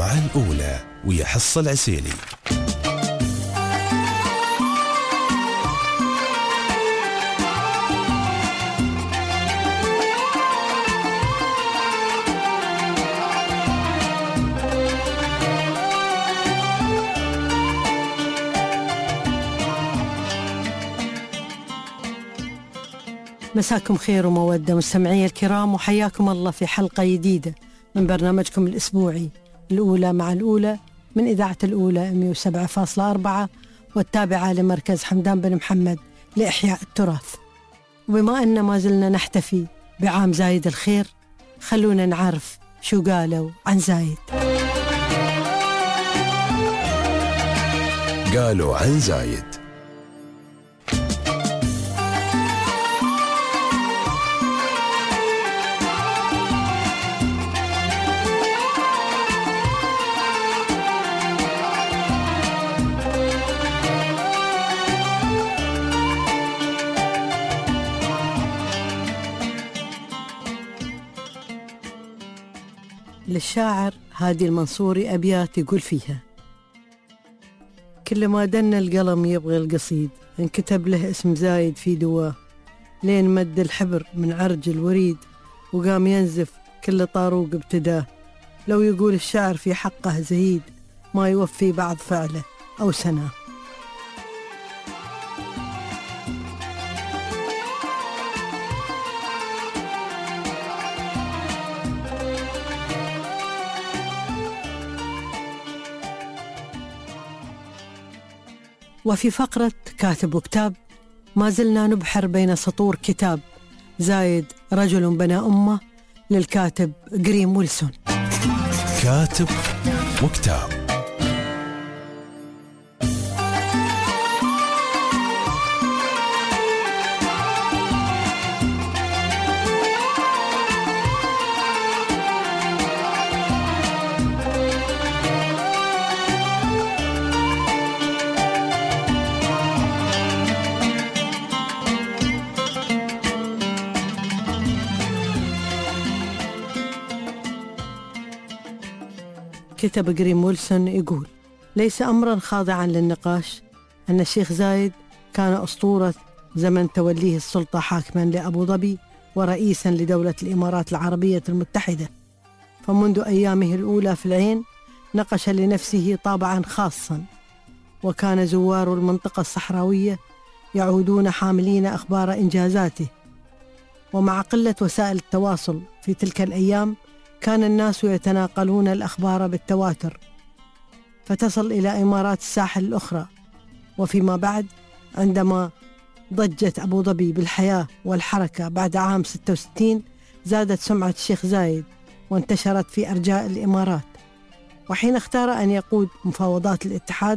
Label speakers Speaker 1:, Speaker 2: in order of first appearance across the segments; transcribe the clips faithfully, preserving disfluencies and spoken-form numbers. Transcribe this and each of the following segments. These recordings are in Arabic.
Speaker 1: مع الأولى ويا حصة العسيلي.
Speaker 2: مساكم خير ومودة مستمعي الكرام، وحياكم الله في حلقة جديدة من برنامجكم الأسبوعي الأولى مع الأولى من إذاعة الأولى مئة وسبعة فاصلة أربعة والتابعة لمركز حمدان بن محمد لإحياء التراث. وبما أن ما زلنا نحتفي بعام زايد الخير، خلونا نعرف شو قالوا عن زايد.
Speaker 1: قالوا عن زايد.
Speaker 2: للشاعر هادي المنصوري أبيات يقول فيها: كل ما دن القلم يبغي القصيد، انكتب له اسم زايد في دواه، لين مد الحبر من عرج الوريد، وقام ينزف كل طاروق ابتداه. لو يقول الشاعر في حقه زهيد، ما يوفي بعض فعله أو سناه. وفي فقرة كاتب وكتاب ما زلنا نبحر بين سطور كتاب زايد رجل بنى أمة للكاتب غريم ويلسون.
Speaker 1: كاتب وكتاب.
Speaker 2: كتب غريم ويلسون يقول: ليس أمرا خاضعا للنقاش أن الشيخ زايد كان أسطورة زمن توليه السلطة حاكما لأبو ظبي ورئيسا لدولة الإمارات العربية المتحدة، فمنذ أيامه الأولى في العين نقش لنفسه طابعا خاصا، وكان زوار المنطقة الصحراوية يعودون حاملين أخبار إنجازاته. ومع قلة وسائل التواصل في تلك الأيام كان الناس يتناقلون الأخبار بالتواتر فتصل إلى إمارات الساحل الأخرى. وفيما بعد عندما ضجت أبو ظبي بالحياة والحركة بعد عام ستة وستين، زادت سمعة الشيخ زايد وانتشرت في أرجاء الإمارات. وحين اختار أن يقود مفاوضات الاتحاد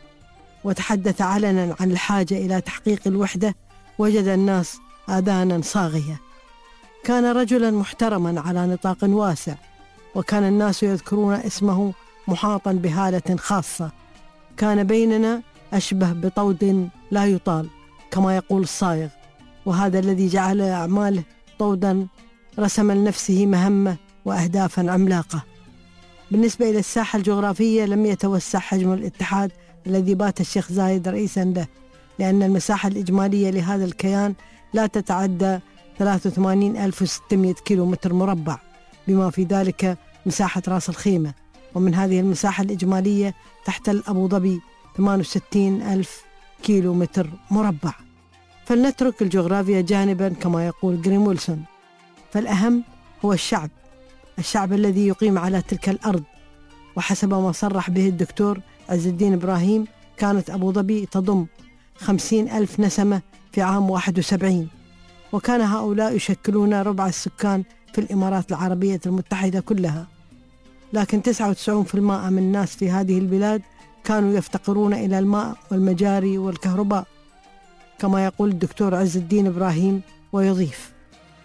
Speaker 2: وتحدث علنا عن الحاجة إلى تحقيق الوحدة، وجد الناس آذانا صاغية. كان رجلا محترما على نطاق واسع، وكان الناس يذكرون اسمه محاطا بهالة خاصة. كان بيننا أشبه بطود لا يطال كما يقول الصايغ، وهذا الذي جعل أعماله طودا رسم لنفسه مهمة وأهدافا عملاقة. بالنسبة إلى الساحة الجغرافية لم يتوسع حجم الاتحاد الذي بات الشيخ زايد رئيسا له، لأن المساحة الإجمالية لهذا الكيان لا تتعدى ثلاثة وثمانين ألف وستمائة كيلو متر مربع، بما في ذلك مساحة رأس الخيمة. ومن هذه المساحة الإجمالية تحتل أبو ظبي ثمانية وستين ألف كيلو متر مربع. فلنترك الجغرافيا جانبا كما يقول غريم ويلسون، فالأهم هو الشعب الشعب الذي يقيم على تلك الأرض. وحسب ما صرح به الدكتور عز الدين إبراهيم، كانت أبو ظبي تضم خمسين ألف نسمة في عام واحد وسبعين، وكان هؤلاء يشكلون ربع السكان في الإمارات العربية المتحدة كلها. لكن تسعة وتسعين بالمئة من الناس في هذه البلاد كانوا يفتقرون إلى الماء والمجاري والكهرباء كما يقول الدكتور عز الدين إبراهيم، ويضيف: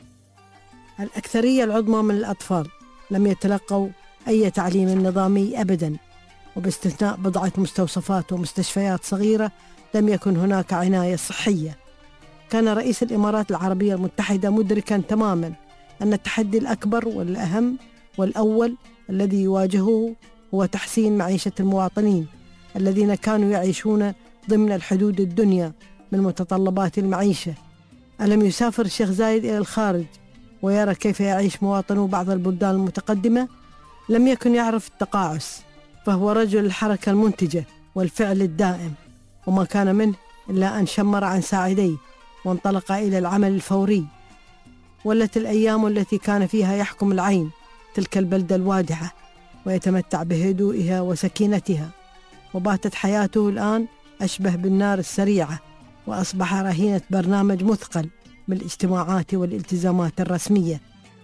Speaker 2: الأكثرية العظمى من الأطفال لم يتلقوا أي تعليم نظامي أبدا، وباستثناء بضعة مستوصفات ومستشفيات صغيرة لم يكن هناك عناية صحية. كان رئيس الإمارات العربية المتحدة مدركا تماما أن التحدي الأكبر والأهم والأول الذي يواجهه هو تحسين معيشة المواطنين الذين كانوا يعيشون ضمن الحدود الدنيا من متطلبات المعيشة. ألم يسافر الشيخ زايد إلى الخارج ويرى كيف يعيش مواطنو بعض البلدان المتقدمة؟ لم يكن يعرف التقاعس، فهو رجل الحركة المنتجة والفعل الدائم، وما كان منه إلا أن شمر عن ساعديه وانطلق إلى العمل الفوري. ولت الأيام التي كان فيها يحكم العين تلك البلدة الوادعة ويتمتع بهدوئها وسكينتها، وباتت حياته الآن أشبه بالنار السريعة، وأصبح رهينة برنامج مثقل بالاجتماعات والالتزامات الرسمية.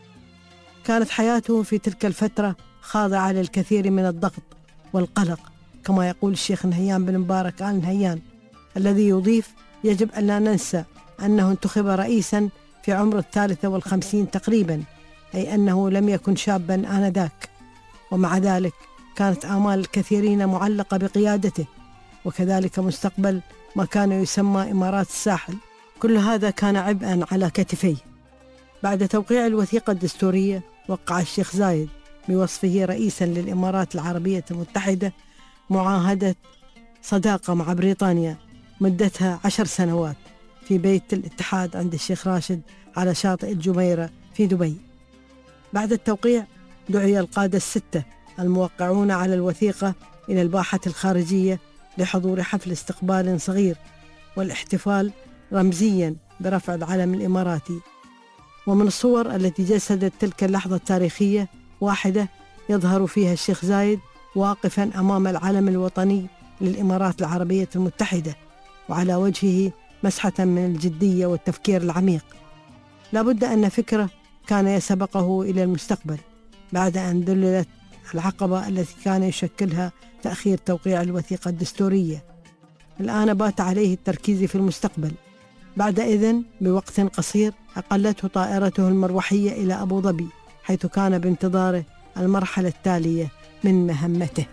Speaker 2: كانت حياته في تلك الفترة خاضعة للكثير من الضغط والقلق، كما يقول الشيخ نهيان بن مبارك آل نهيان الذي يضيف: يجب أن لا ننسى أنه انتخب رئيسا في عمر الثالثة والخمسين تقريبا، أي أنه لم يكن شابا آنذاك، ومع ذلك كانت آمال الكثيرين معلقة بقيادته، وكذلك مستقبل ما كان يسمى إمارات الساحل. كل هذا كان عبئا على كتفيه. بعد توقيع الوثيقة الدستورية وقع الشيخ زايد بوصفه رئيسا للإمارات العربية المتحدة معاهدة صداقة مع بريطانيا مدتها عشر سنوات في بيت الاتحاد عند الشيخ راشد على شاطئ الجميرة في دبي. بعد التوقيع دعي القادة الستة الموقعون على الوثيقة إلى الباحة الخارجية لحضور حفل استقبال صغير والاحتفال رمزيا برفع العلم الإماراتي. ومن الصور التي جسدت تلك اللحظة التاريخية واحدة يظهر فيها الشيخ زايد واقفا أمام العلم الوطني للإمارات العربية المتحدة، وعلى وجهه مسحة من الجدية والتفكير العميق. لابد أن فكرة كان يسبقه إلى المستقبل بعد أن ذللت العقبة التي كان يشكلها تأخير توقيع الوثيقة الدستورية. الآن بات عليه التركيز في المستقبل. بعد إذن بوقت قصير أقلته طائرته المروحية إلى أبو ظبي، حيث كان بانتظاره المرحلة التالية من مهمته.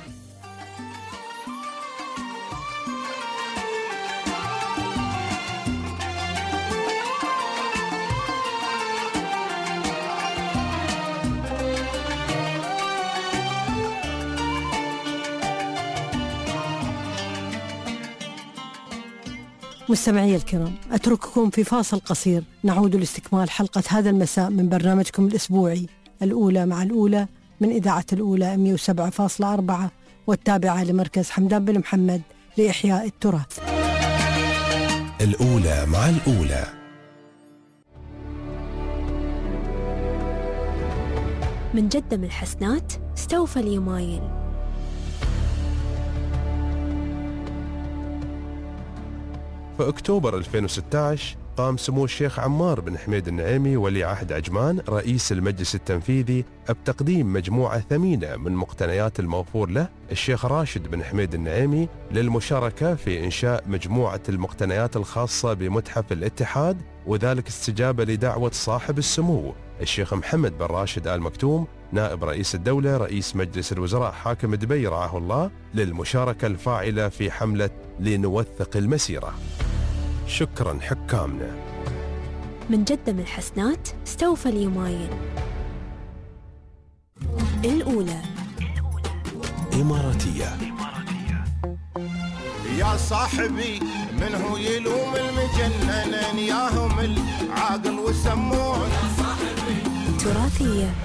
Speaker 2: مستمعي الكرام، أترككم في فاصل قصير، نعود لاستكمال حلقة هذا المساء من برنامجكم الأسبوعي الأولى مع الأولى من إذاعة الأولى مئة وسبعة فاصلة أربعة والتابعة لمركز حمدان بن محمد لإحياء التراث.
Speaker 1: الأولى مع الأولى.
Speaker 3: من جدة من الحسنات استوفى اليمايل.
Speaker 1: في أكتوبر ألفين وستة عشر قام سمو الشيخ عمار بن حميد النعيمي ولي عهد عجمان رئيس المجلس التنفيذي بتقديم مجموعة ثمينة من مقتنيات الموفور له الشيخ راشد بن حميد النعيمي للمشاركة في إنشاء مجموعة المقتنيات الخاصة بمتحف الاتحاد، وذلك استجابة لدعوة صاحب السمو الشيخ محمد بن راشد آل مكتوم نائب رئيس الدولة رئيس مجلس الوزراء حاكم دبي رعاه الله للمشاركة الفاعلة في حملة لنوثق المسيرة. شكرا حكامنا.
Speaker 3: من جدة من الحسنات استوفى اليمايل. الأولى
Speaker 1: إماراتية.
Speaker 4: يا صاحبي من هو يلوم المجنن ياهم العاقل والسمون.
Speaker 3: تراثية.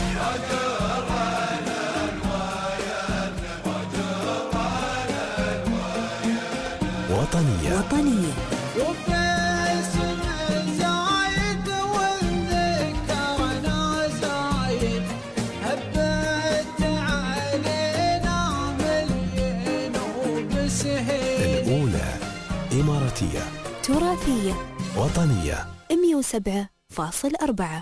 Speaker 1: وطنية.
Speaker 3: وطنية.
Speaker 1: الأولى إماراتية.
Speaker 3: تراثية.
Speaker 1: وطنية.
Speaker 3: مئة وسبعة فاصلة أربعة.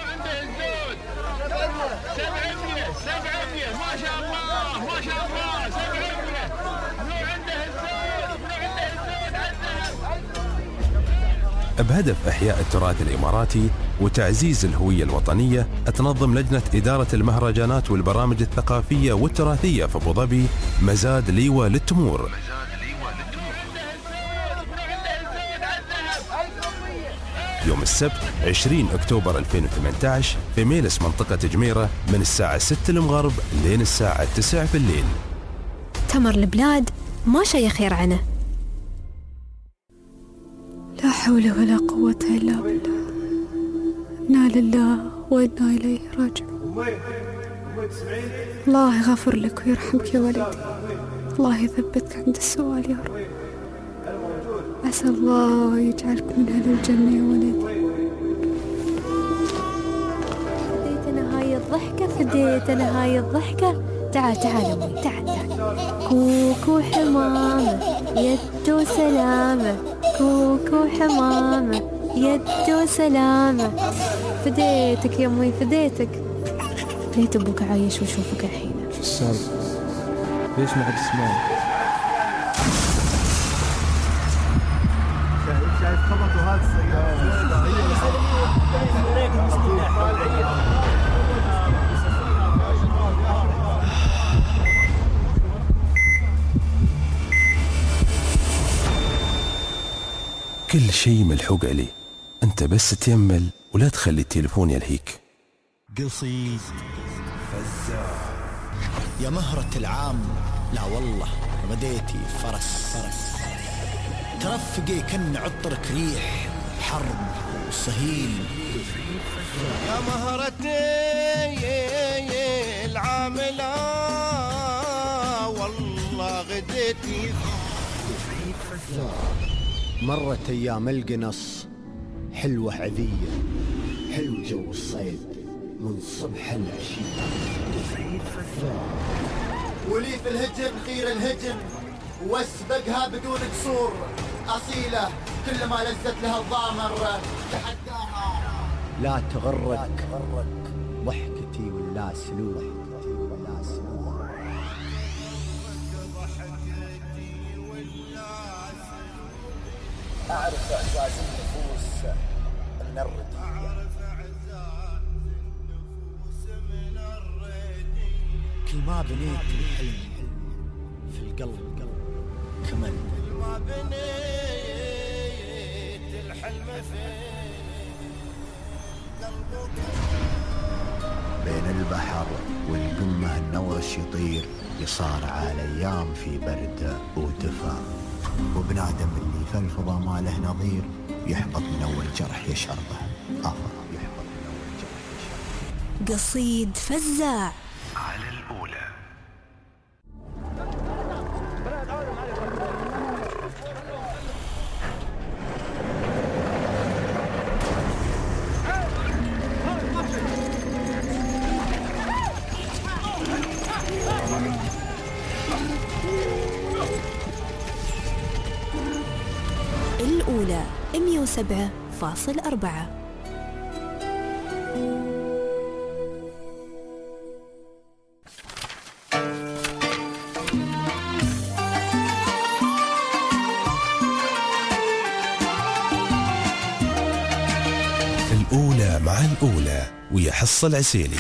Speaker 1: بهدف إحياء التراث الإماراتي وتعزيز الهوية الوطنية، تنظم لجنة إدارة المهرجانات والبرامج الثقافية والتراثية في أبو ظبي مزاد ليوى للتمور. يوم السبت عشرين أكتوبر ألفين وثمانية عشر في ميلس منطقة جميرة من الساعة ستة المغرب لين الساعة تسعة بالليل.
Speaker 3: تمر البلاد ما شي خير عنه.
Speaker 5: لا حول ولا قوة إلا بالله. إنا لله وإنا إليه راجعون. الله يغفر لك ويرحمك يا ولدي. الله يثبتك عند السؤال يا رب. عسى الله يجعلك من أهل الجنة يا ولدي.
Speaker 3: فديت أنا هاي الضحكة، فديت أنا هاي الضحكة. تعال تعال أمي، تعال تعال. كوكو حمامة يدو سلامة، كوكو حمامة يدو سلامة. فديتك يا أمي، فديتك. ليت أبوك عايش وشوفك الحين.
Speaker 6: شو السالفة؟ ليش ما حد يسمعك؟
Speaker 7: شايف خبطوا هذه السيارة.
Speaker 1: كل شيء ملحوق عليه، أنت بس تيمل ولا تخلي التليفون يلهيك.
Speaker 8: قصيد فزاع يا مهرة العام. لا والله بديتي فرس فرس ترفقي كن عطرك ريح حرب وصهيل.
Speaker 4: يا مهرتي العاملة والله غديتي.
Speaker 8: مرت أيام القنص حلوة عذية، حلو جو الصيد من صبح العشية.
Speaker 9: ولي في الهجن خير الهجن واسبقها بدون قصور. أصيلة كل ما لزت لها الضامر تحداها.
Speaker 8: لا تغرك ضحكتي ولا سلوك. أعرف إعزاز النفوس من الردية، كل ما بنيت الحلم في القلب كمل.
Speaker 4: كل ما بنيت الحلم في قلبك.
Speaker 8: بين البحر والقمة النورش يطير، يصارع الأيام في برد ودفا. وبنادم اللي في الفضا ما له نظير، يحبط من أول جرح يشعر به آخر، يحبط من أول جرح يشعر به.
Speaker 3: قصيد فزاع
Speaker 1: على الأولى.
Speaker 3: الأولى مئة وسبعة فاصل أربعة.
Speaker 1: الأولى مع الأولى ويا حصة العسيلي.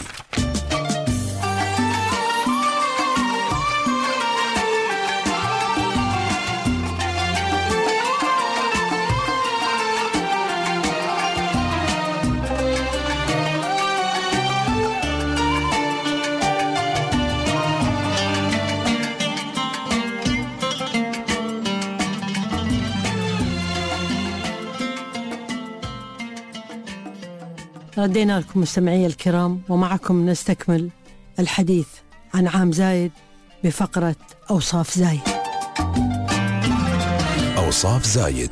Speaker 2: ردينا لكم مستمعي الكرام، ومعكم نستكمل الحديث عن عام زايد بفقرة أوصاف زايد.
Speaker 1: أوصاف زايد.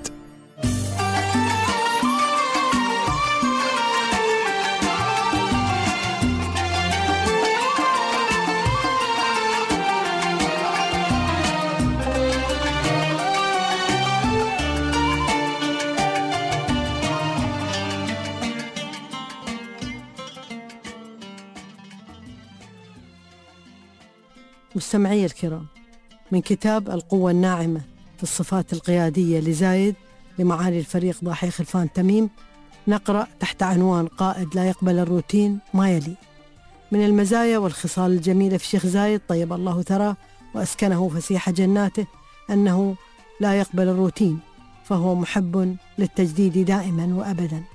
Speaker 2: مستمعي الكرام، من كتاب القوة الناعمة في الصفات القيادية لزايد لمعالي الفريق ضاحي خلفان تميم، نقرأ تحت عنوان قائد لا يقبل الروتين ما يلي. من المزايا والخصال الجميلة في شيخ زايد طيب الله ثراه وأسكنه فسيح جناته أنه لا يقبل الروتين، فهو محب للتجديد دائما وأبدا،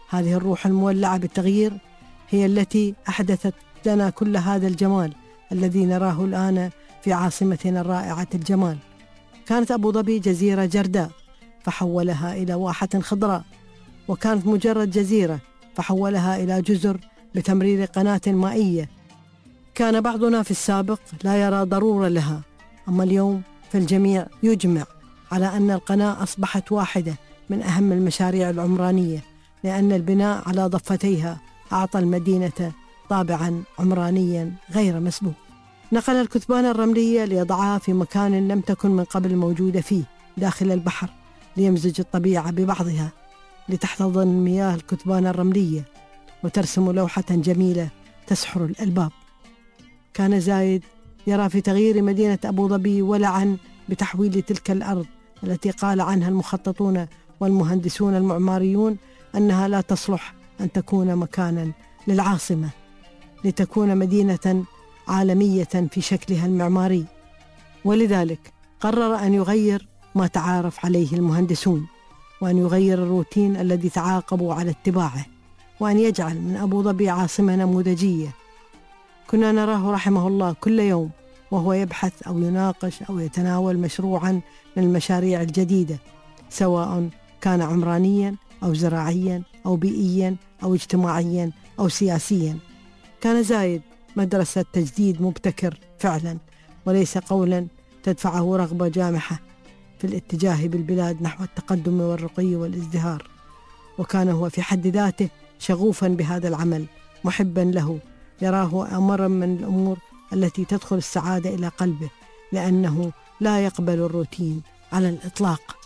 Speaker 2: هذه الروح المولعة بالتغيير هي التي أحدثت لنا كل هذا الجمال الذي نراه الآن في عاصمتنا الرائعة الجمال. كانت أبو ظبي جزيرة جرداء فحولها إلى واحة خضراء، وكانت مجرد جزيرة فحولها إلى جزر بتمرير قناة مائية. كان بعضنا في السابق لا يرى ضرورة لها، أما اليوم فالجميع يجمع على أن القناة أصبحت واحدة من أهم المشاريع العمرانية، لأن البناء على ضفتيها أعطى المدينة طابعا عمرانيا غير مسبوق. نقل الكثبان الرملية ليضعها في مكان لم تكن من قبل موجودة فيه داخل البحر، ليمزج الطبيعة ببعضها، لتحتضن مياه الكثبان الرملية وترسم لوحة جميلة تسحر الألباب. كان زايد يرى في تغيير مدينة أبو ظبي ولعا بتحويل تلك الأرض التي قال عنها المخططون والمهندسون المعماريون أنها لا تصلح أن تكون مكانا للعاصمة، لتكون مدينة عالمية في شكلها المعماري. ولذلك قرر أن يغير ما تعارف عليه المهندسون، وأن يغير الروتين الذي تعاقبوا على اتباعه، وأن يجعل من أبو ظبي عاصمة نموذجية. كنا نراه رحمه الله كل يوم وهو يبحث أو يناقش أو يتناول مشروعا من المشاريع الجديدة، سواء كان عمرانيا أو زراعيا أو بيئيا أو اجتماعيا أو سياسيا. كان زايد مدرسة تجديد مبتكر فعلا، وليس قولا تدفعه رغبة جامحة في الاتجاه بالبلاد نحو التقدم والرقي والازدهار. وكان هو في حد ذاته شغوفا بهذا العمل، محبا له، يراه أمرا من الأمور التي تدخل السعادة إلى قلبه، لأنه لا يقبل الروتين على الإطلاق.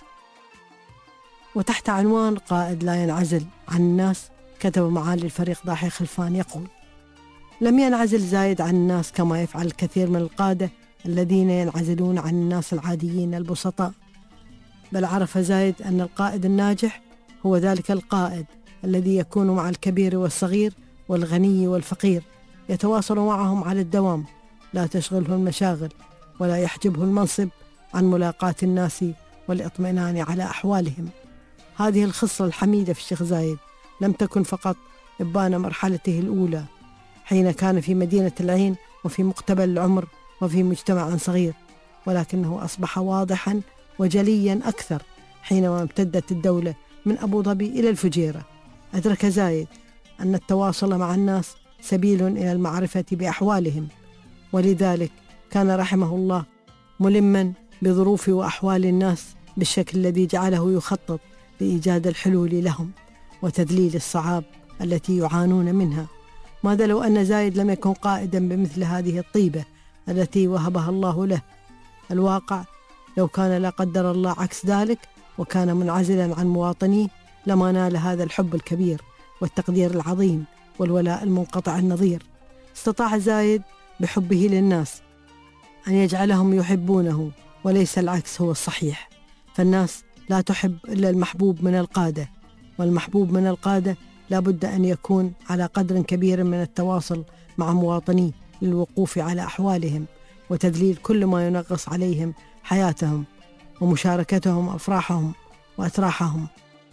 Speaker 2: وتحت عنوان قائد لا ينعزل عن الناس، كتب معالي الفريق ضاحي خلفان يقول: لم ينعزل زايد عن الناس كما يفعل الكثير من القادة الذين ينعزلون عن الناس العاديين البسطاء، بل عرف زايد أن القائد الناجح هو ذلك القائد الذي يكون مع الكبير والصغير والغني والفقير، يتواصل معهم على الدوام، لا تشغله المشاغل ولا يحجبه المنصب عن ملاقاة الناس والإطمئنان على أحوالهم. هذه الخصلة الحميدة في الشيخ زايد لم تكن فقط إبان مرحلته الأولى حين كان في مدينة العين وفي مقتبل العمر وفي مجتمع صغير، ولكنه أصبح واضحا وجليا أكثر حينما امتدت الدولة من أبو ظبي إلى الفجيرة. أدرك زايد أن التواصل مع الناس سبيل إلى المعرفة بأحوالهم، ولذلك كان رحمه الله ملما بظروف وأحوال الناس بالشكل الذي جعله يخطط لإيجاد الحلول لهم وتذليل الصعاب التي يعانون منها. ماذا لو أن زايد لم يكن قائدا بمثل هذه الطيبة التي وهبها الله له؟ الواقع لو كان لا قدر الله عكس ذلك وكان منعزلا عن مواطنيه، لما نال هذا الحب الكبير والتقدير العظيم والولاء المنقطع النظير. استطاع زايد بحبه للناس أن يجعلهم يحبونه، وليس العكس هو الصحيح، فالناس لا تحب إلا المحبوب من القادة، والمحبوب من القادة لا بد أن يكون على قدر كبير من التواصل مع مواطنيه للوقوف على أحوالهم وتذليل كل ما ينغص عليهم حياتهم ومشاركتهم أفراحهم وأتراحهم.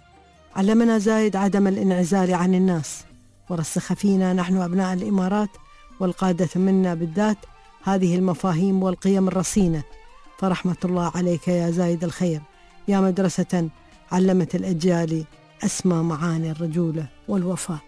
Speaker 2: علمنا زايد عدم الانعزال عن الناس، ورسخ فينا نحن أبناء الإمارات والقادة منا بالذات هذه المفاهيم والقيم الرصينة. فرحمة الله عليك يا زايد الخير، يا مدرسة علمت الأجيال أسمى معاني الرجولة والوفاء.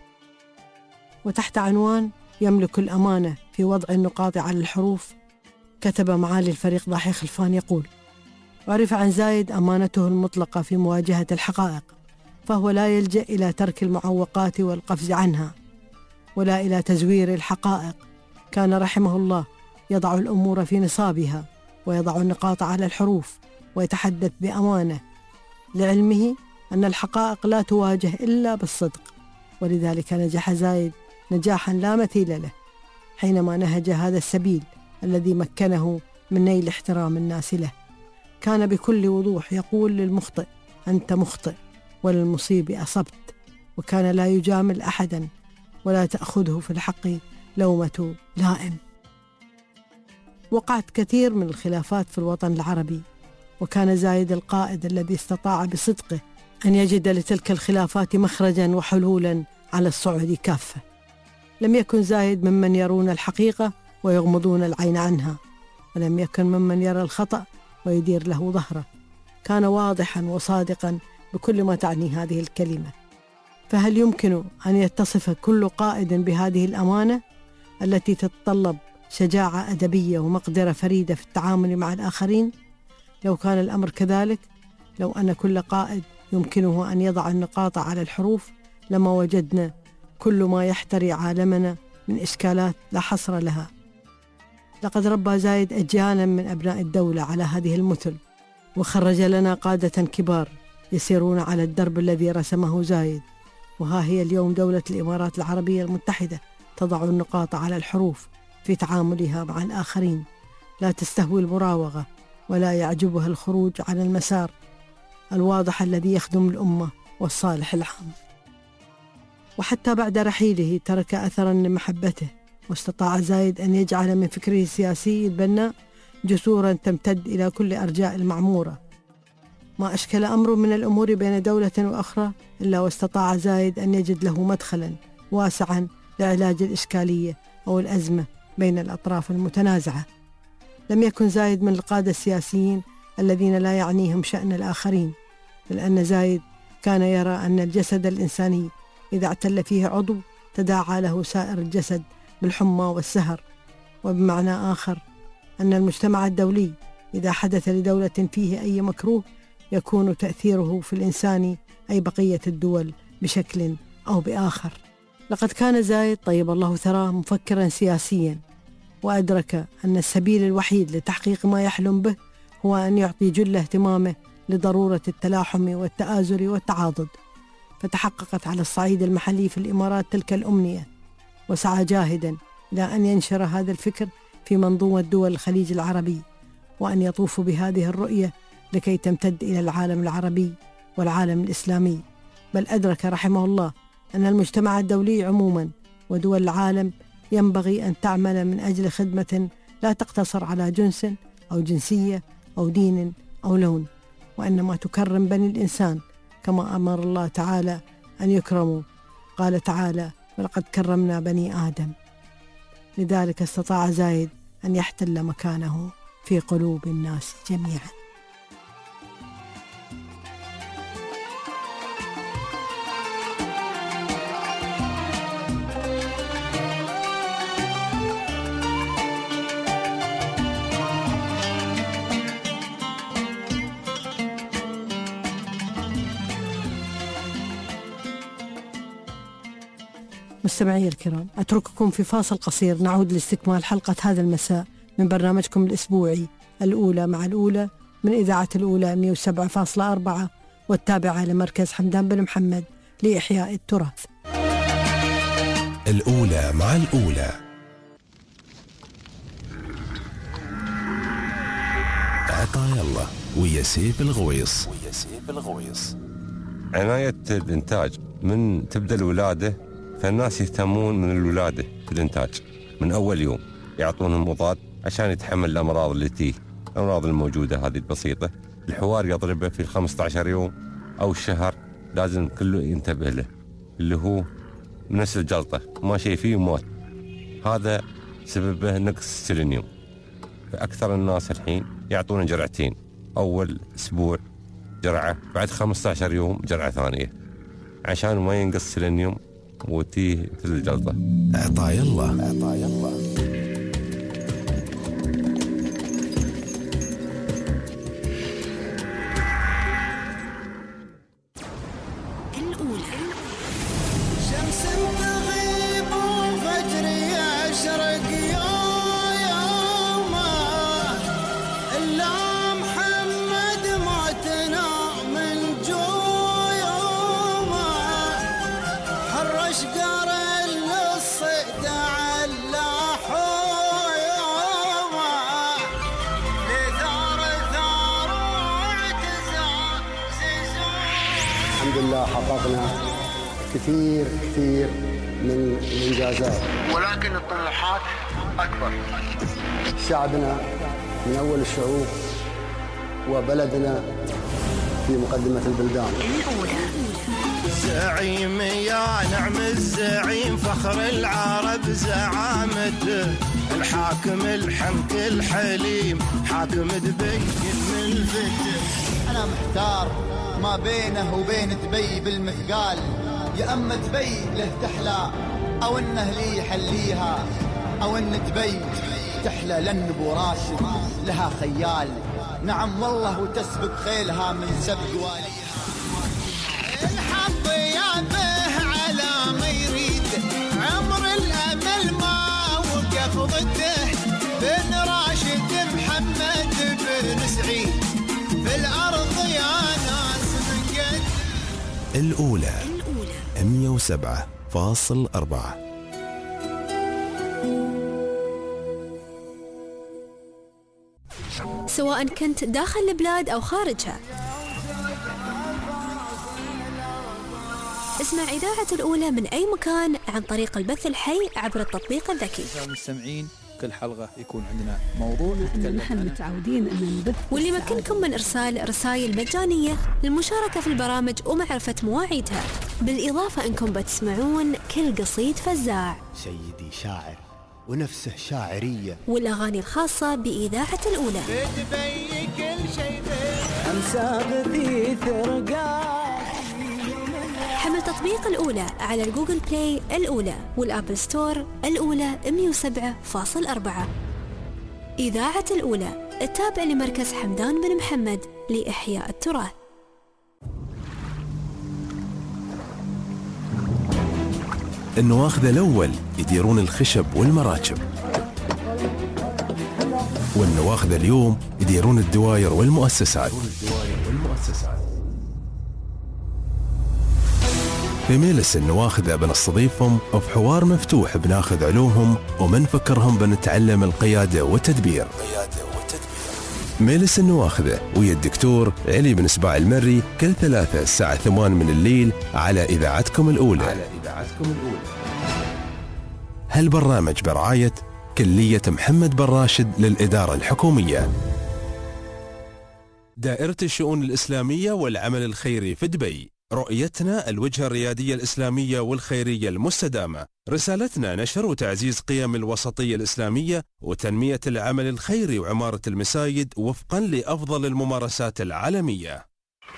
Speaker 2: وتحت عنوان يملك الأمانة في وضع النقاط على الحروف، كتب معالي الفريق ضاحي خلفان يقول: وعرف عن زايد أمانته المطلقة في مواجهة الحقائق، فهو لا يلجأ إلى ترك المعوقات والقفز عنها ولا إلى تزوير الحقائق. كان رحمه الله يضع الأمور في نصابها ويضع النقاط على الحروف ويتحدث بأمانة، لعلمه أن الحقائق لا تواجه إلا بالصدق. ولذلك نجح زايد نجاحا لا مثيل له حينما نهج هذا السبيل الذي مكنه من نيل احترام الناس له. كان بكل وضوح يقول للمخطئ: أنت مخطئ، وللمصيب أصبت، وكان لا يجامل أحدا ولا تأخذه في الحق لومة لائم. وقعت كثير من الخلافات في الوطن العربي، وكان زايد القائد الذي استطاع بصدقه أن يجد لتلك الخلافات مخرجا وحلولا على الصعود كافة. لم يكن زايد ممن يرون الحقيقة ويغمضون العين عنها، ولم يكن ممن يرى الخطأ ويدير له ظهره. كان واضحا وصادقا بكل ما تعني هذه الكلمة. فهل يمكن أن يتصف كل قائد بهذه الأمانة التي تتطلب شجاعة أدبية ومقدرة فريدة في التعامل مع الآخرين؟ لو كان الأمر كذلك، لو أن كل قائد يمكنه أن يضع النقاط على الحروف، لما وجدنا كل ما يحتري عالمنا من إشكالات لا حصر لها. لقد ربى زايد أجيالا من أبناء الدولة على هذه المثل، وخرج لنا قادة كبار يسيرون على الدرب الذي رسمه زايد. وها هي اليوم دولة الإمارات العربية المتحدة تضع النقاط على الحروف في تعاملها مع الآخرين، لا تستهوي المراوغة ولا يعجبها الخروج عن المسار الواضح الذي يخدم الأمة والصالح العام. وحتى بعد رحيله ترك أثرا لمحبته، واستطاع زايد أن يجعل من فكره السياسي البناء جسورا تمتد إلى كل أرجاء المعمورة. ما أشكل أمر من الأمور بين دولة وأخرى إلا واستطاع زايد أن يجد له مدخلا واسعا لعلاج الإشكالية أو الأزمة بين الأطراف المتنازعة. لم يكن زايد من القادة السياسيين الذين لا يعنيهم شأن الآخرين، بل أن زايد كان يرى أن الجسد الإنساني إذا اعتل فيه عضو تداعى له سائر الجسد بالحمى والسهر. وبمعنى آخر أن المجتمع الدولي إذا حدث لدولة فيه أي مكروه يكون تأثيره في الإنسان أي بقية الدول بشكل أو بآخر. لقد كان زايد طيب الله ثراه مفكرا سياسيا، وأدرك أن السبيل الوحيد لتحقيق ما يحلم به هو أن يعطي جل اهتمامه لضرورة التلاحم والتآزر والتعاضد. فتحققت على الصعيد المحلي في الإمارات تلك الأمنية، وسعى جاهدا إلى أن ينشر هذا الفكر في منظومة دول الخليج العربي، وأن يطوف بهذه الرؤية لكي تمتد إلى العالم العربي والعالم الإسلامي. بل أدرك رحمه الله أن المجتمع الدولي عموما ودول العالم ينبغي أن تعمل من أجل خدمة لا تقتصر على جنس أو جنسية أو دين أو لون، وإنما تكرم بني الإنسان كما أمر الله تعالى أن يكرموا. قال تعالى: ولقد كرمنا بني آدم. لذلك استطاع زايد أن يحتل مكانه في قلوب الناس جميعا. مستمعي الكرام، أترككم في فاصل قصير، نعود لاستكمال حلقة هذا المساء من برنامجكم الأسبوعي الأولى مع الأولى من إذاعة الأولى مئة وسبعة فاصلة أربعة والتابعة لمركز حمدان بن محمد لإحياء التراث.
Speaker 1: الأولى مع الأولى. عطايا الله ويا سيف الغويص. ويا سيف الغويص.
Speaker 10: عناية الإنتاج من تبدأ الولادة، فالناس يهتمون من الولادة في الإنتاج من أول يوم، يعطونهم مضاد عشان يتحمل الأمراض اللي تيه، الأمراض الموجودة هذه البسيطة. الحوار يضربه في الخمسة عشر يوم أو الشهر، لازم كله ينتبه له، اللي هو نفس الجلطة، ما شيء فيه ومات. هذا سببه نقص السيلينيوم. فأكثر الناس الحين يعطون جرعتين، أول أسبوع جرعة، بعد خمسة عشر يوم جرعة ثانية، عشان ما ينقص السيلينيوم وتيه في الجلطة.
Speaker 1: عطايا الله. عطايا الله.
Speaker 11: الحمد لله حققنا كثير كثير من الإنجازات،
Speaker 9: ولكن الطموحات أكبر.
Speaker 11: شعبنا من أول الشعوب وبلدنا في مقدمة البلدان.
Speaker 4: زعيم يا نعم الزعيم فخر العرب زعامته، الحاكم الحمك الحليم حاكم دبي من الفتح.
Speaker 9: أنا محتار ما بينه وبين دبي بالمثقال، يا أما دبي له تحلى أو إنه لي يحليها، أو إن دبي تحلى لأن أبو راشد لها خيال. نعم والله وتسبق خيلها من سبق واليها. الحظ يا به على ما يريد، عمر الأمل ما وقف ضده، بن راشد محمد بن سعيد في الأرض يا ناس من قد.
Speaker 1: الأولى مئة وسبعة فاصل أربعة.
Speaker 3: سواء كنت داخل البلاد أو خارجها، اسمع إذاعة الأولى من أي مكان عن طريق البث الحي عبر التطبيق الذكي.
Speaker 6: المستمعين كل حلقة يكون عندنا موضوع نتكلم
Speaker 5: نحن متعودين أن نبث،
Speaker 3: واللي يمكنكم من إرسال رسائل مجانية للمشاركة في البرامج ومعرفة مواعيدها، بالإضافة أنكم بتسمعون كل قصيد فزاع،
Speaker 8: سيدي شاعر ونفسه شاعرية،
Speaker 3: والأغاني الخاصة بإذاعة الأولى.
Speaker 4: بدبي كل شيء
Speaker 12: أمسى بثيث رقاق.
Speaker 3: حمل تطبيق الأولى على الجوجل بلاي الأولى والآبل ستور الأولى مئة وسبعة فاصل أربعة. إذاعة الأولى التابع لمركز حمدان بن محمد لإحياء التراث.
Speaker 1: النواخذة الأول يديرون الخشب والمراكب، والنواخذة اليوم يديرون الدواير والمؤسسات. في ميلس النواخذة بنستضيفهم وفي حوار مفتوح بناخذ علومهم ومنفكرهم بنتعلم القيادة والتدبير. ميلس النواخذة ويا الدكتور علي بن سباع المري كل ثلاثة الساعة ثمان من الليل على إذاعتكم الأولى. على إذاعتكم الأولى. هالبرنامج برعاية كلية محمد بن راشد للإدارة الحكومية. دائرة الشؤون الإسلامية والعمل الخيري في دبي. رؤيتنا الوجهة الريادية الإسلامية والخيرية المستدامة. رسالتنا نشر وتعزيز قيم الوسطية الإسلامية وتنمية العمل الخيري وعمارة المساجد وفقا لأفضل الممارسات العالمية.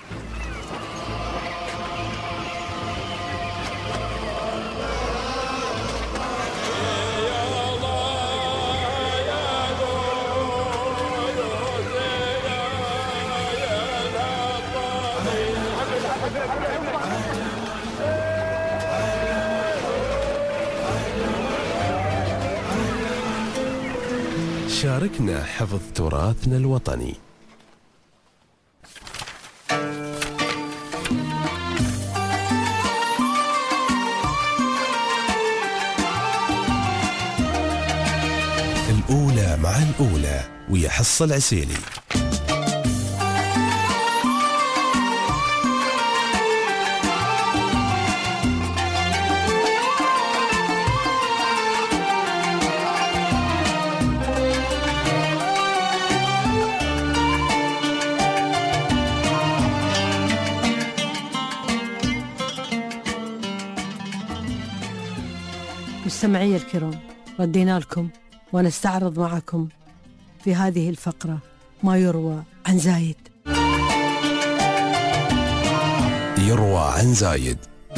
Speaker 1: شاركنا حفظ تراثنا الوطني. الأولى مع الأولى ويا حصة العسيلي.
Speaker 2: مستمعي الكرام، ردينا لكم ونستعرض معكم في هذه الفقرة ما يروى عن زايد.
Speaker 1: يروى عن زايد.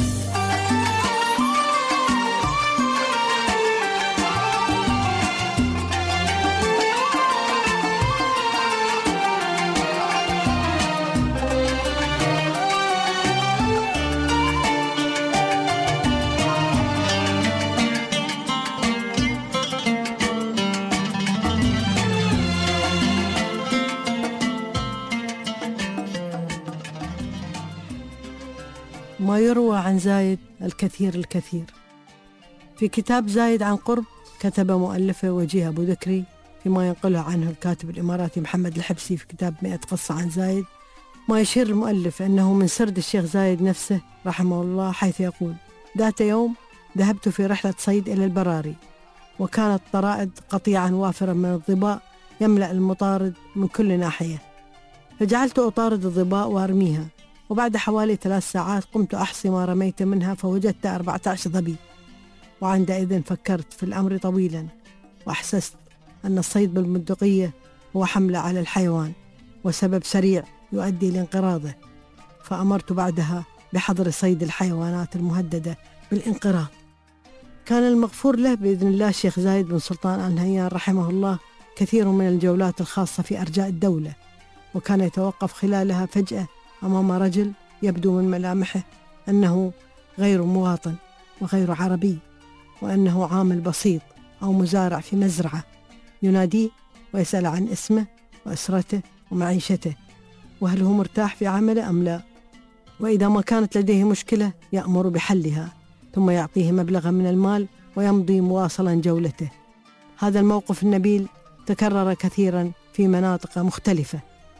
Speaker 2: ما يروى عن زايد الكثير الكثير. في كتاب زايد عن قرب كتب مؤلفه وجيه أبو ذكري فيما ينقله عنه الكاتب الإماراتي محمد الحبسي في كتاب مئة قصة عن زايد، ما يشير المؤلف أنه من سرد الشيخ زايد نفسه رحمه الله، حيث يقول: ذات يوم ذهبت في رحلة صيد إلى البراري، وكانت طرائد قطيعا وافرا من الظباء يملأ المطارد من كل ناحية، فجعلت أطارد الظباء وأرميها، وبعد حوالي ثلاث ساعات قمت أحصي ما رميت منها فوجدت أربعة عشر ظبي. وعندئذ فكرت في الأمر طويلا، وأحسست أن الصيد بالبندقية هو حملة على الحيوان وسبب سريع يؤدي لانقراضه، فأمرت بعدها بحظر صيد الحيوانات المهددة بالانقراض. كان المغفور له بإذن الله الشيخ زايد بن سلطان آل نهيان رحمه الله كثير من الجولات الخاصة في أرجاء الدولة، وكان يتوقف خلالها فجأة أمام رجل يبدو من ملامحه أنه غير مواطن وغير عربي، وأنه عامل بسيط أو مزارع في مزرعة، يناديه ويسأل عن اسمه وأسرته ومعيشته، وهل هو مرتاح في عمله أم لا، وإذا ما كانت لديه مشكلة يأمر بحلها، ثم يعطيه مبلغا من المال ويمضي مواصلا جولته. هذا الموقف النبيل تكرر كثيرا في مناطق مختلفة.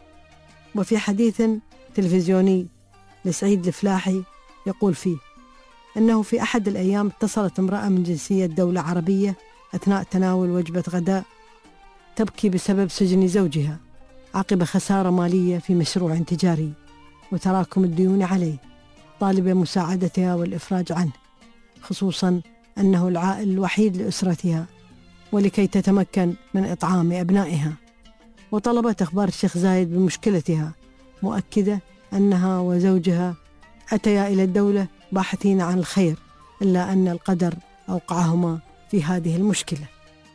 Speaker 2: وفي حديث تلفزيوني لسعيد الفلاحي يقول فيه أنه في أحد الأيام اتصلت امرأة من جنسية دولة عربية أثناء تناول وجبة غداء تبكي بسبب سجن زوجها عقب خسارة مالية في مشروع تجاري وتراكم الديون عليه، طالبة مساعدتها والإفراج عنه، خصوصا أنه العائل الوحيد لأسرتها، ولكي تتمكن من إطعام أبنائها. وطلبت أخبار الشيخ زايد بمشكلتها، مؤكدة أنها وزوجها أتيا إلى الدولة باحثين عن الخير، إلا أن القدر أوقعهما في هذه المشكلة.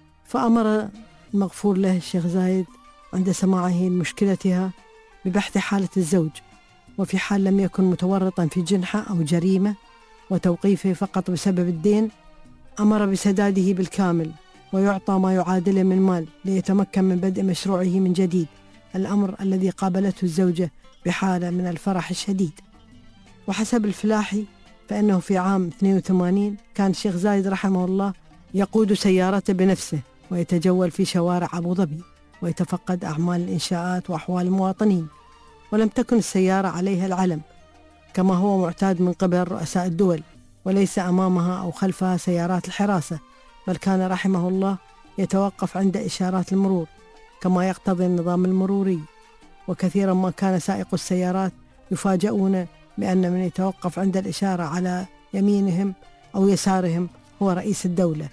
Speaker 2: فأمر المغفور له الشيخ زايد عند سماعه مشكلتها ببحث حالة الزوج، وفي حال لم يكن متورطا في جنحة أو جريمة وتوقيفه فقط بسبب الدين، أمر بسداده بالكامل ويعطى ما يعادله من مال ليتمكن من بدء مشروعه من جديد، الأمر الذي قابلته الزوجة بحالة من الفرح الشديد. وحسب الفلاحي فإنه في عام اثنين وثمانين كان الشيخ زايد رحمه الله يقود سيارته بنفسه ويتجول في شوارع أبو ظبي ويتفقد أعمال الإنشاءات وأحوال المواطنين، ولم تكن السيارة عليها العلم كما هو معتاد من قبل رؤساء الدول، وليس أمامها أو خلفها سيارات الحراسة، بل كان رحمه الله يتوقف عند إشارات المرور كما يقتضي النظام المروري. وكثيرا ما كان سائق السيارات يفاجؤون بأن من يتوقف عند الإشارة على يمينهم أو يسارهم هو رئيس الدولة.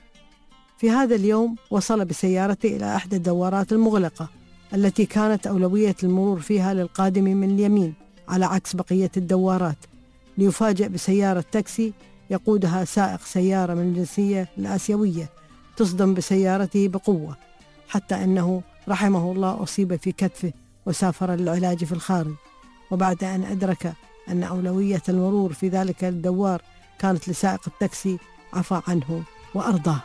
Speaker 2: في هذا اليوم وصل بسيارته إلى إحدى الدوارات المغلقة التي كانت أولوية المرور فيها للقادم من اليمين على عكس بقية الدوارات، ليفاجأ بسيارة تاكسي يقودها سائق سيارة من الجنسية الآسيوية تصدم بسيارته بقوة، حتى أنه رحمه الله أصيب في كتفه وسافر للعلاج في الخارج. وبعد أن أدرك أن أولوية المرور في ذلك الدوار كانت لسائق التاكسي عفى عنه وأرضاه.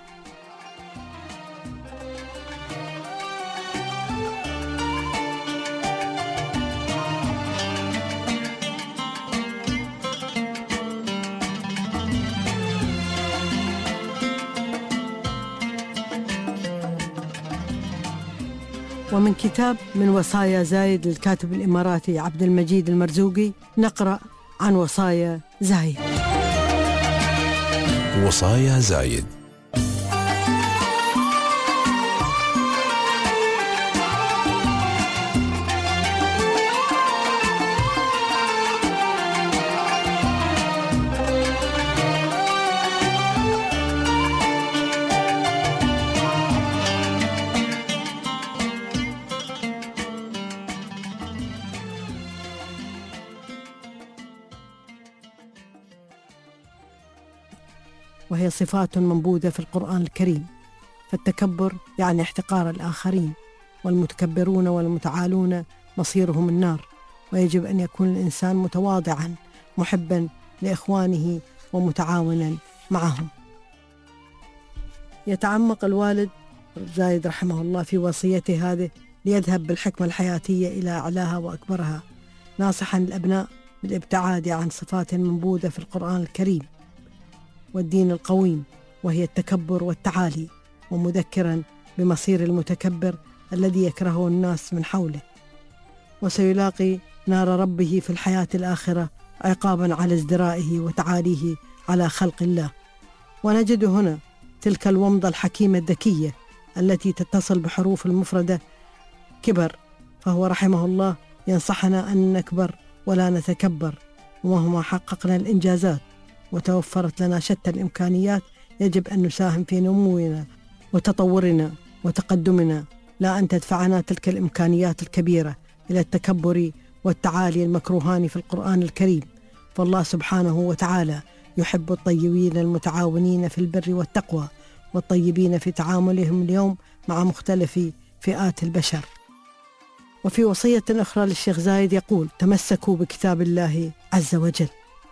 Speaker 2: ومن كتاب من وصايا زايد للكاتب الإماراتي عبد المجيد المرزوقي نقرأ عن وصايا زايد.
Speaker 1: وصايا زايد.
Speaker 2: وهي صفات منبوذة في القرآن الكريم، فالتكبر يعني احتقار الآخرين، والمتكبرون والمتعالون مصيرهم النار، ويجب أن يكون الإنسان متواضعا محبا لإخوانه ومتعاونا معهم. يتعمق الوالد زايد رحمه الله في وصيته هذه ليذهب بالحكمة الحياتية إلى أعلاها وأكبرها، ناصحا الأبناء بالابتعاد عن صفات منبوذة في القرآن الكريم والدين القويم، وهي التكبر والتعالي، ومذكرا بمصير المتكبر الذي يكرهه الناس من حوله، وسيلاقي نار ربه في الحياة الآخرة عقابا على ازدرائه وتعاليه على خلق الله. ونجد هنا تلك الومضة الحكيمة الذكية التي تتصل بحروف المفردة كبر، فهو رحمه الله ينصحنا أن نكبر ولا نتكبر، ومهما حققنا الإنجازات وتوفرت لنا شتى الإمكانيات يجب أن نساهم في نمونا وتطورنا وتقدمنا، لا أن تدفعنا تلك الإمكانيات الكبيرة إلى التكبر والتعالي المكروهان في القرآن الكريم. فالله سبحانه وتعالى يحب الطيبين المتعاونين في البر والتقوى والطيبين في تعاملهم اليوم مع مختلف فئات البشر. وفي وصية أخرى للشيخ زايد يقول: تمسكوا بكتاب الله عز وجل.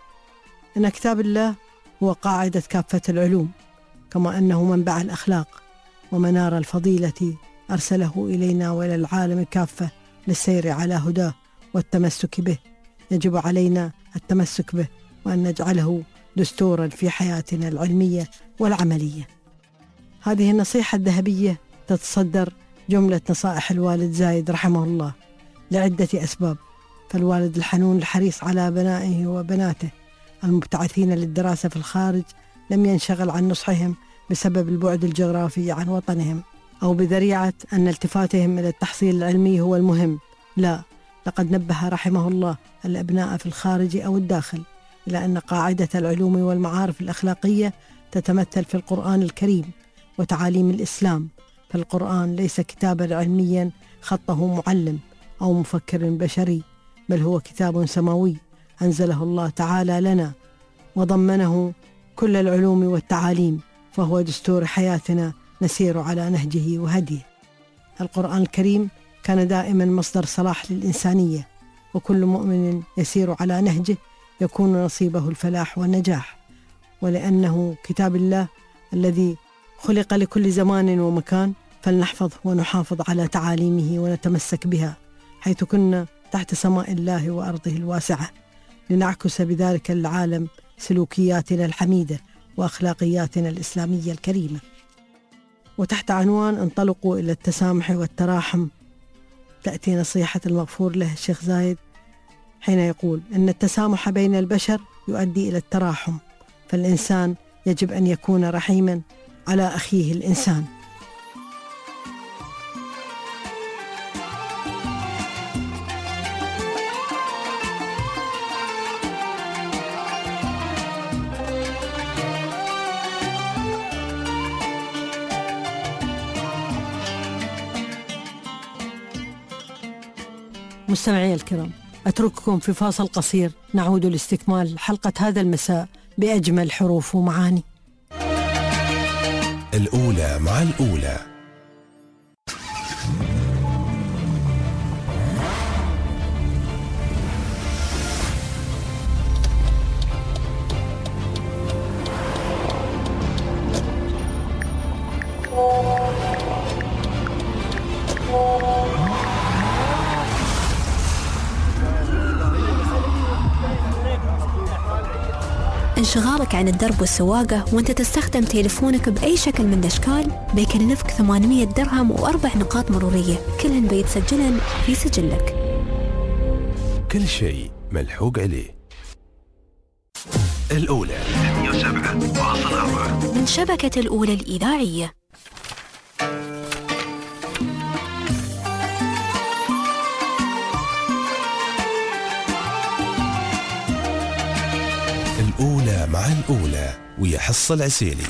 Speaker 2: إن كتاب الله هو قاعدة كافة العلوم، كما أنه منبع الأخلاق ومنار الفضيلة، أرسله إلينا وإلى العالم كافة للسير على هداه والتمسك به. يجب علينا التمسك به وأن نجعله دستورا في حياتنا العلمية والعملية. هذه النصيحة الذهبية تتصدر جملة نصائح الوالد زايد رحمه الله لعدة أسباب. فالوالد الحنون الحريص على بنائه وبناته المبتعثين للدراسة في الخارج لم ينشغل عن نصحهم بسبب البعد الجغرافي عن وطنهم أو بذريعة أن التفاتهم إلى التحصيل العلمي هو المهم. لا، لقد نبه رحمه الله الأبناء في الخارج أو الداخل إلى أن قاعدة العلوم والمعارف الأخلاقية تتمثل في القرآن الكريم وتعاليم الإسلام. فالقرآن ليس كتابا علميا خطه معلم أو مفكر بشري، بل هو كتاب سماوي أنزله الله تعالى لنا وضمنه كل العلوم والتعاليم، فهو دستور حياتنا نسير على نهجه وهديه. القرآن الكريم كان دائما مصدر صلاح للإنسانية، وكل مؤمن يسير على نهجه يكون نصيبه الفلاح والنجاح. ولأنه كتاب الله الذي خلق لكل زمان ومكان، فلنحفظ ونحافظ على تعاليمه ونتمسك بها حيث كنا تحت سماء الله وأرضه الواسعة، لنعكس بذلك العالم سلوكياتنا الحميدة وأخلاقياتنا الإسلامية الكريمة. وتحت عنوان انطلقوا إلى التسامح والتراحم تأتي نصيحة المغفور له الشيخ زايد حين يقول أن التسامح بين البشر يؤدي إلى التراحم، فالإنسان يجب أن يكون رحيما على أخيه الإنسان. مستمعي الكرام، أترككم في فاصل قصير، نعود لاستكمال حلقة هذا المساء بأجمل حروف ومعاني.
Speaker 1: الأولى مع الأولى.
Speaker 13: انشغالك عن الدرب والسواقة وانت تستخدم تليفونك بأي شكل من الأشكال بيكلفك ثمانمية درهم وأربع نقاط مرورية كلهن بيتسجلن في سجلك.
Speaker 1: كل شيء ملحوق عليه. الأولى مئة وسبعة فاصلة أربعة
Speaker 13: من شبكة الأولى الإذاعية.
Speaker 1: الأولى مع الأولى ويا حصة العسيلي.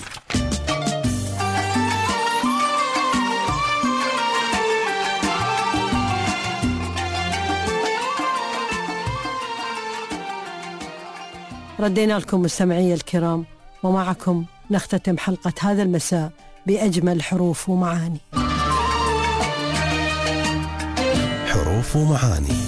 Speaker 2: ردينا لكم مستمعي الكرام، ومعكم نختتم حلقة هذا المساء بأجمل حروف ومعاني.
Speaker 1: حروف ومعاني.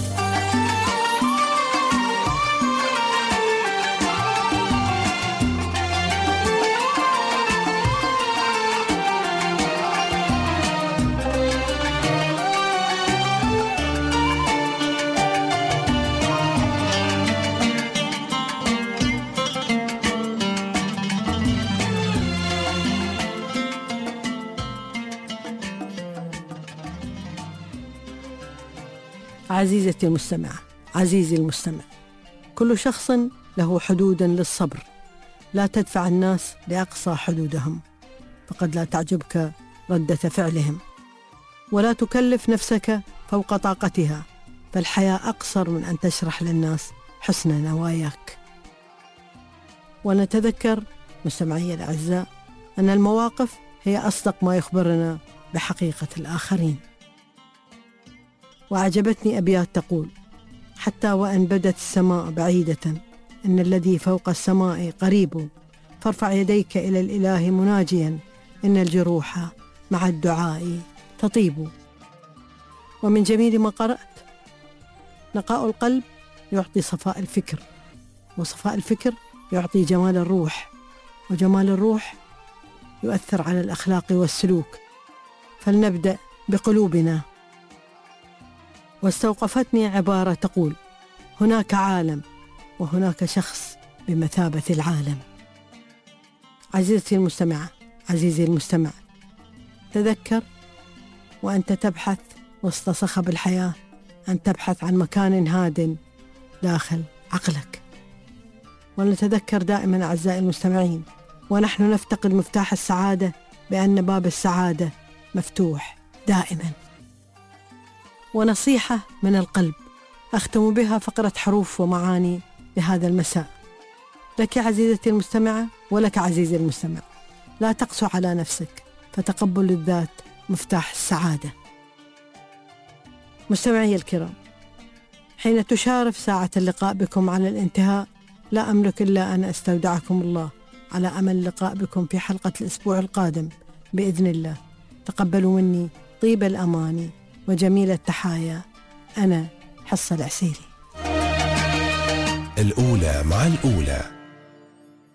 Speaker 2: عزيزتي المستمعة، عزيزي المستمع، كل شخص له حدود للصبر، لا تدفع الناس لأقصى حدودهم، فقد لا تعجبك ردة فعلهم، ولا تكلف نفسك فوق طاقتها، فالحياة أقصر من أن تشرح للناس حسن نواياك. ونتذكر مستمعي الأعزاء أن المواقف هي أصدق ما يخبرنا بحقيقة الآخرين. وأعجبتني أبيات تقول: حتى وإن بدت السماء بعيدة إن الذي فوق السماء قريب، فارفع يديك إلى الإله مناجيا إن الجروح مع الدعاء تطيب. ومن جميل ما قرأت: نقاء القلب يعطي صفاء الفكر، وصفاء الفكر يعطي جمال الروح، وجمال الروح يؤثر على الأخلاق والسلوك. فلنبدأ بقلوبنا. واستوقفتني عبارة تقول: هناك عالم وهناك شخص بمثابة العالم. عزيزتي المستمعة، عزيزي المستمع، تذكر وأنت تبحث وسط صخب الحياة أن تبحث عن مكان هاد داخل عقلك. ونتذكر دائما أعزائي المستمعين ونحن نفتقد مفتاح السعادة بأن باب السعادة مفتوح دائما. ونصيحة من القلب أختم بها فقرة حروف ومعاني لهذا المساء. لك عزيزتي المستمعة ولك عزيزي المستمع، لا تقسو على نفسك، فتقبل الذات مفتاح السعادة. مستمعي الكرام، حين تشارف ساعة اللقاء بكم على الانتهاء، لا أملك إلا أن أستودعكم الله على أمل اللقاء بكم في حلقة الأسبوع القادم بإذن الله. تقبلوا مني طيب الأماني وجميل التحايا. أنا حصة العسيري.
Speaker 1: الأولى مع الأولى.